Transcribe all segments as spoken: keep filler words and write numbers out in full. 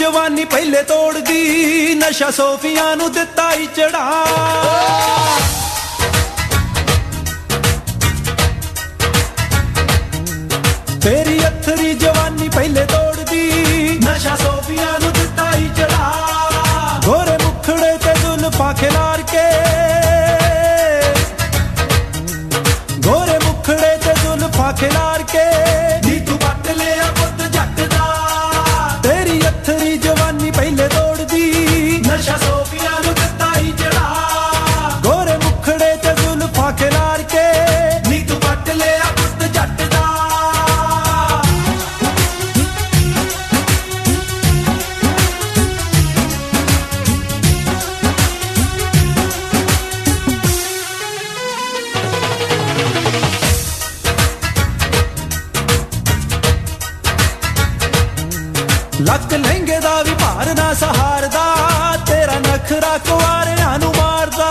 जवानी पहले तोड़ दी, नशा सोफिया नू दिता ही चढ़ा। तेरी अथरी जवानी पहले तोड़ दी, नशा सोफिया नू दिता ही चढ़ा। गोरे मुखड़े ते जुल्फां खिलार के, गोरे मुखड़े ते जुल्फां खिलार के, नी तू पट लिया पुत जट दा। तेरी अथरी जवानी पहले तोड़ दी, नशा सोफिया नू दिता ही चढ़ा। गोरे मुखड़े ते जुल्फां खिलार के, नी तू पट लिया पुत जट दा। लक लहंगे दा भी भार ना सहारदा, तेरा नखरा कुआरियां नू मारदा।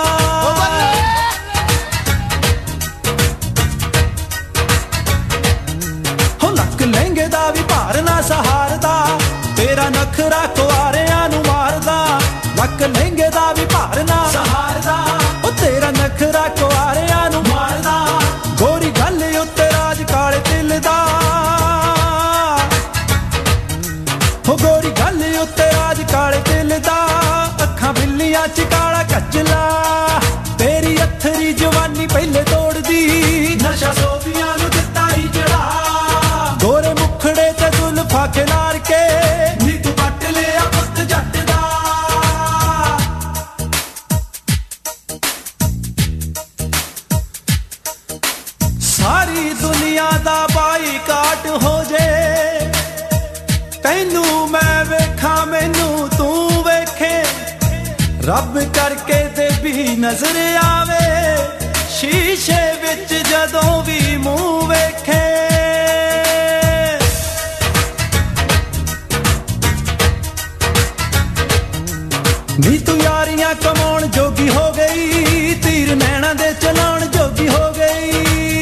हो लक लहंगे दा भी भार ना सहारदा, तेरा नखरा कुआरियां नू मारदा। लक लहंगे दा भी भार ना सहारदा, ओ तेरा नखरा कुआरियां नू मारदा। गोरी गल उत्ते राज काले दिल दा, हो गोरी गल उत्ते राज काले दिल दा। अखां बिल्लियां च काला कजला, तेरी अथरी जवानी पहले तोड़ दी, नशा सोफिया नू दिता ही चढ़ा। गोरे मुखड़े ते जुल्फां खिलार के, नी तू पट लिया पुत जट दा। सारी दुनिया दा बाईकाट हो जे, तैनू मैं वेखा मैनू तू वेखे। रब करके ते भी नजर आवे, शीशे विच जदों भी मूंह वेखे। नी तू यारियां कमाउण जोगी हो गई, तीर नैना दे चलाउण जोगी हो गई।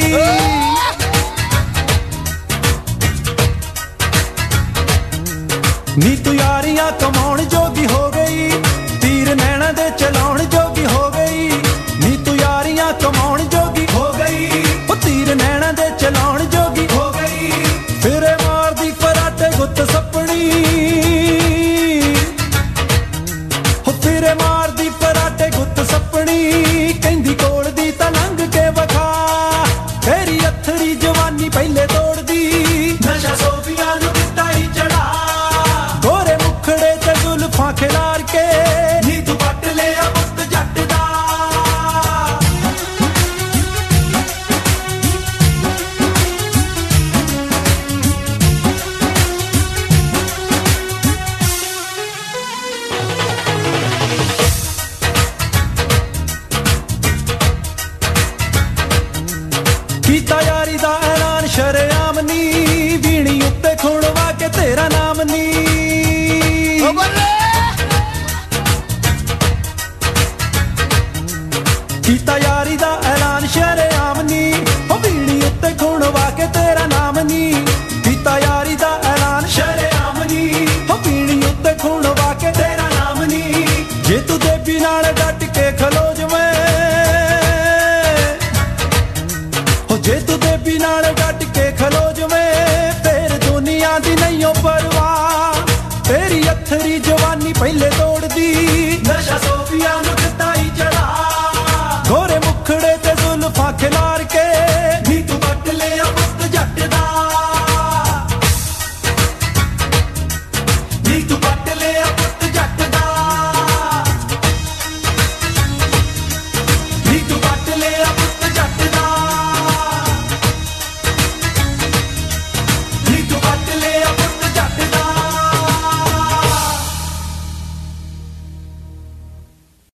नी तू यारियां कमाउण जोगी हो गई, तीर नैना दे चलाउण जोगी हो गई। नी तू यारियां कमाउण जोगी हो गई, ओ तीर नैना दे चलाउण जोगी हो गई। फिर मारदी फराटे गुੱਤ सपनी, हो फिर मारदी फराटे गुੱਤ सपनी। कहंदी कोल दी तां लंघ के वखा, तेरी अथरी जवानी पहले तोड़ दी, नशा सोफिया नू दिता ही चढ़ा। जुल्फां खिलार के, नी तू पट लिया पुत जट दा। कीता यारी दा ऐलान शरेआम नी, बीणी उत्ते खुणवा के तेरा नाम नी। कीता यारी दा ऐलान शरेआम नी, हो बीड़ी उत्ते खुणवा के तेरा नाम नी। कीता यारी दा ऐलान शरेआम नी, हो बीड़ी उत्ते खुणवा के तेरा नाम नी। जे तू देवी नाल डट के खलो जवें, हो जे तू देवी नाल डट के खलो जवें, फिर दुनिया दी नहीं ओ परवाह। तेरी अथरी जवानी पहले तो